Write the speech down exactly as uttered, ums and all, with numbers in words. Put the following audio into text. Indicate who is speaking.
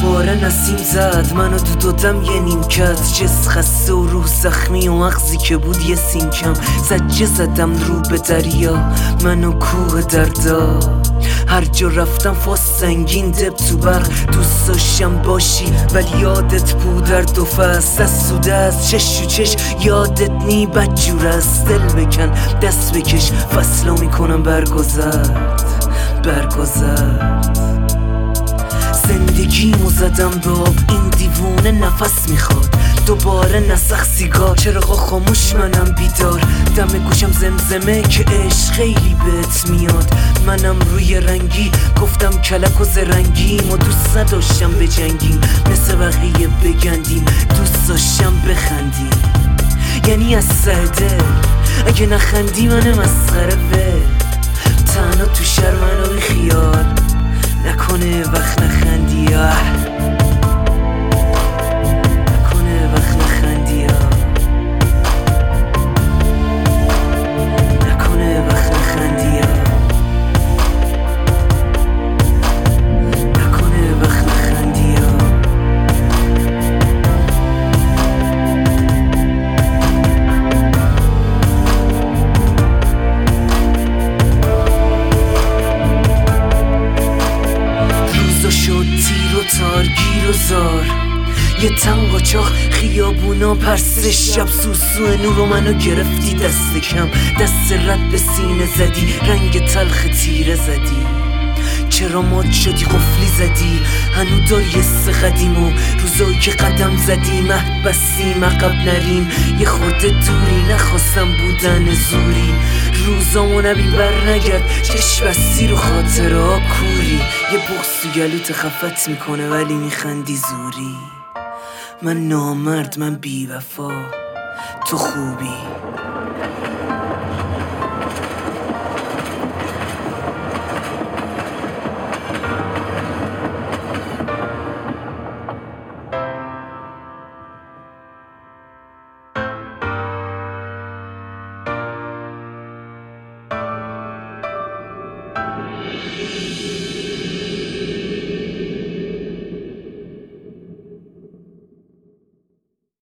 Speaker 1: دوباره نسیم زد منو تو دادم یه نیمکت، جس خسته و روح زخمی و مغزی که بود یه سینکم. زجه زدم رو به دریا منو کوه دردا، هر جا رفتم فاس سنگین دب تو برق. دوست داشتم باشی ولی یادت بود در دو فصل، از سوده از چش و چش یادت نی بدجور است. دل بکن دست بکش فصلا میکنم برگذرد برگذرد. زندگیمو زدم به آب، این دیوونه نفس میخواد دوباره نسخ سیگار. چراغا خاموش منم بیدار، دم گوشم زمزمه که عشق خیلی بهت میاد. منم روی رنگی گفتم کلک و زرنگیم و دوست نداشتم بجنگیم مثل بقیه بگندیم، دوست داشتم بخندیم. یعنی از سر دل اگه نخندی من مسخره ول، تنها تو شهر منو بی خیال نکنه وقت نخندی. آه نکنه وقت نخندی. آه نکنه وقت نخندی. آه نکنه وقت نخندی. آه شد تیر و تارگیر و زار، یه تنگ و چاخ خیابونا پرسش شب. سوسو نور و منو گرفتی دست کم، دست رد به سینه زدی رنگ تلخ تیره زدی. چرا مات شدی قفلی زدی هنو داری حس قدیم و روزایی که قدم زدی مهد بستیم عقب نریم. یه خورده دوری نخواستم بودن زوری، روزامو نبین بر نگرد چشم بستی رو خاطرها کوری. یه بغض تو گلوت خفت میکنه ولی میخندی زوری. من نامرد من بی وفا تو خوبی.